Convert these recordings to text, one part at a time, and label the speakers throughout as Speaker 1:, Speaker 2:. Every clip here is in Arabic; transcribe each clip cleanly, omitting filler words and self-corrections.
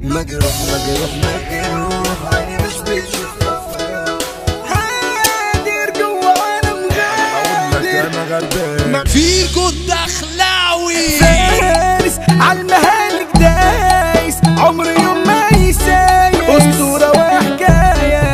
Speaker 1: مجروح عيني مش بتشوف هادر جوا وانا مغادر
Speaker 2: فيكو الدخلاوي
Speaker 3: فارس عالمهالك دايس عمري يوم ما يسايس اسطورة وحكاية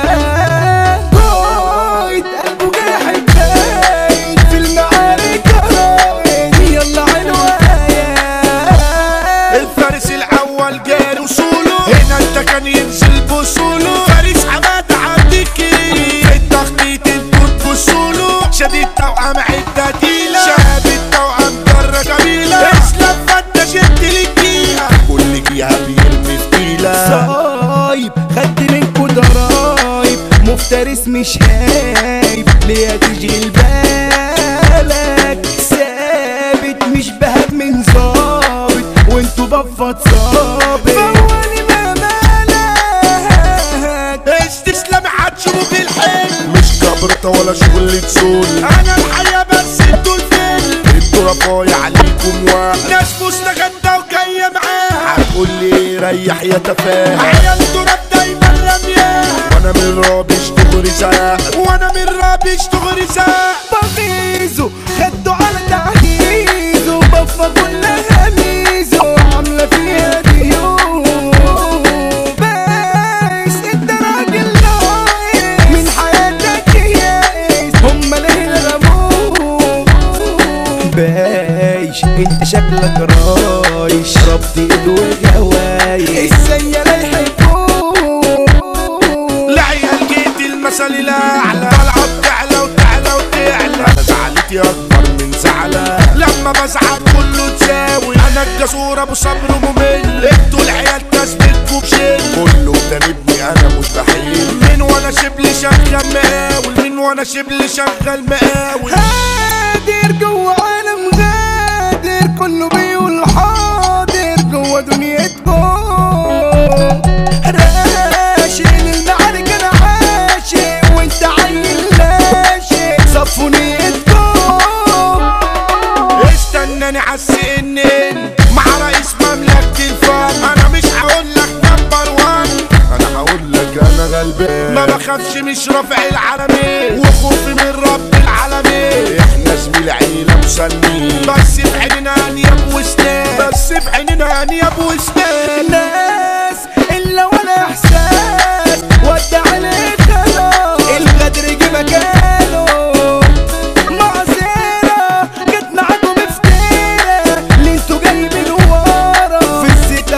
Speaker 3: قايد قلبه جاحد باين في المعارك رايد يلا عنوايا
Speaker 4: الفارس الاول جاري وصوله هنا انت كان ينزل بوصوله فارس حماد عبدكي في التخطيط انتوا تبصوله شديد توأم عدة تقيلة شاب التوأم جرة جميلة اسلام فانت شد للجيهة كل جيهة بيرمي في تقيلة
Speaker 3: صايب خدت منكو ضرايب مفترس مش هايب ليه تشغل بالك ثابت مش بهاب من ظابط وانتو بفت صابت فواني ما مالك
Speaker 4: استسلام هتشوفوا في الحلم مش كبرة ولا شغل تزول انا الحياة بس انتوا الفيلم انتوا رفايع عليكم واحد ناس مستغنى وجاية معاها هتقول لي ريح يا تفاهة عيال تراب دايما رمياه وانا من رابش دغري زاق وانا من رابش دغري زاق
Speaker 3: بغيزه خدوا على تعهيزه بفة كلها ميزه عاملة فيها ديون بس انت راجل نايس من حياتك يائس هما ليه رموك بايش انت شكلك رايش ربط ايد وجوايش ازاي لا يحبوك
Speaker 4: العيال جيت المثل الاعلى طالعه بتعلى وتعلى وتعلى انا زعلتي اكبر من زعلة لما بزعل كله تساوي انا الجسور ابو صبر ممل انتوا العيال تثبتكوا بشيل كله بتنبني انا مستحيل مين وانا شبل شغال مقاول مين وانا شبل شغال مقاول
Speaker 3: هادر جوا عالم غادر كله بيقول حاضر جوا دنيتكم راشق للمعارك انا عاشق وانت عيل لاشق صفوا نيتكم
Speaker 4: استناني عالسنين مع رئيس مملكة الفن انا مش هقولك نمبر وان انا هقولك انا غلبان ما بخافش مش رافع العالمين وخوفي من رب العالمين احنا زميل عيلة مسنين بس في عيننا انياب وسنان بس في عيننا انياب وسنان
Speaker 3: ناس الا ولا احساس ودع عليك خلاص الغدر جه مكانه معذرة جت معاكم افترا اللي انتوا جايبين ورا في السكة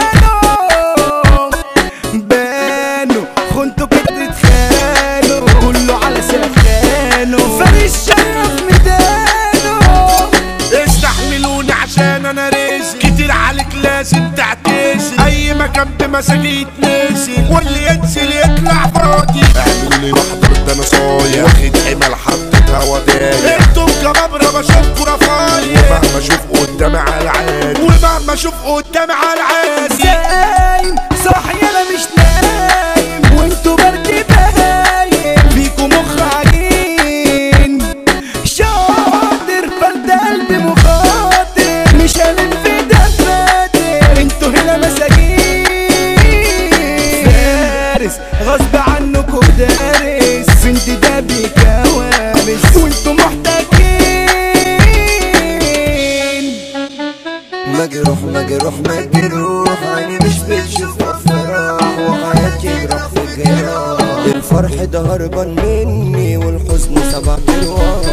Speaker 3: بانوا خنتوا كده تتخانوا كله على سخانه فارس شرف ميدانه
Speaker 4: استحملوني عشان انا رزق كتير عليك لازم تعتزل اي مكان بمساجي يتنزل واللي ينزل يطلع فاضي اعملوا لي محضر ده انا صايع واخد حمل حطيتها ودايع انتم كبابرة بشوفكوا رفايع ومهما اشوف قدامي على العادي ومهما اشوف قدامي على العادي
Speaker 3: قايم صاحي انا مش نايم وانتوا برد بهايم فيكوا مخ عجين شاطر فرد قلبي مخاطر مش هلف دفاتر انتوا هنا مساجين فارس غصب عنكوا دارس بنت ده بكوارث وانتوا محتاجين
Speaker 1: مجروح عيني مش بتشوف افراح وحياتي جراح في جراح الفرح ده هربان مني والحزن سبع جراح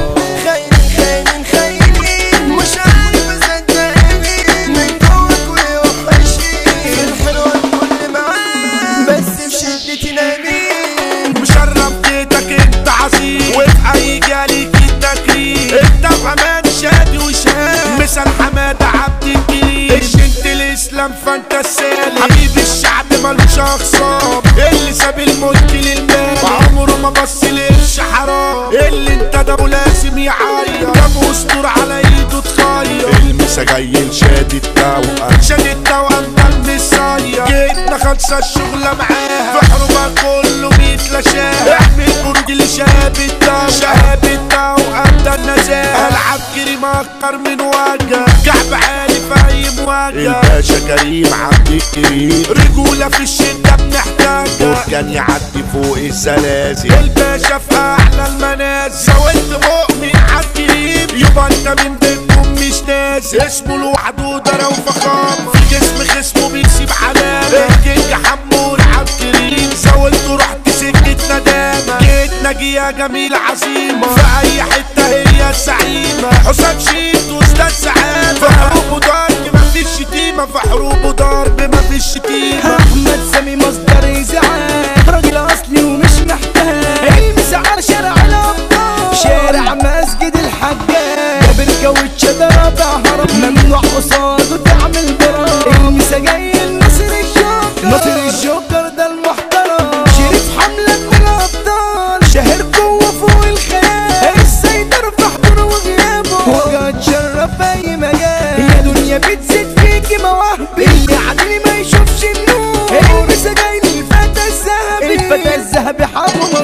Speaker 1: خاينين مش عارف اصدقني من جواك وحشين الحلوة الكل معاك بس بشدتي نايمين
Speaker 4: مشرب بيتك انت عصير وفي اي جاليك التكريم انت وحماد شادي وشهاد مثل حماد عبد الجليل انت الاسلام فانت السالم حبيب الشعب ملوش اخصام اللي ساب الملك للمال عمره ما بص لقرش حرام اللي انتدبه لازم يعيط جاب اسطور على ايده تخير المسا جاي لشادي التوأم شادي التوأم ده المصير جيتنا خلصة الشغلة معاها في حروبها كله بيتلاشاها احمي البرج لشهاب التوأم شهاب التوأم ده النزاهة. العب كريم اكتر من وجه، كعب عالي في اي مواجهة. الباشا كريم عبد الكريم، رجولة في الشدة بنحتاجها. كان يعدي فوق الزلازل، الباشا في اعلى المنازل. زودت مؤمن عالكريم، يبقى انت من بيتكم مش نازل. اسمه لوحده درا وفخام، في جسم خصمه بيسيب علامة. الكينج حمور عالكريم، زودته رحت سكة ندامة. جيت ناجي يا جميل عظيمة، في اي حتة هي الزعيمة. حسام شيت واستاذ سعادة، في حروب وضرب مفيش شتيمة. في حروب وضرب مفيش شتيمة.
Speaker 3: احمد سامي مصدر ازعاج، راجل اصلي ومش محتاج. المسعار شارع الابطال، شارع مسجد الحجاج. جابر كاوتش ضرب هرب، ممنوع قصاده تعمل براء. المسا جاي ناصر الجوكر، ناصر الجوكر ده المحترم. شريف حملة من الابطال، شهر قوة فوق الخيال. السيطر في حضوره وغيابه، وقد شرف اي مجال. يا دنيا بتزيد فيكي مواهبي، اللي عدلي ما يشوفش النور. المسا جاي للفتى الذهبي، الفتى الذهبي حاضر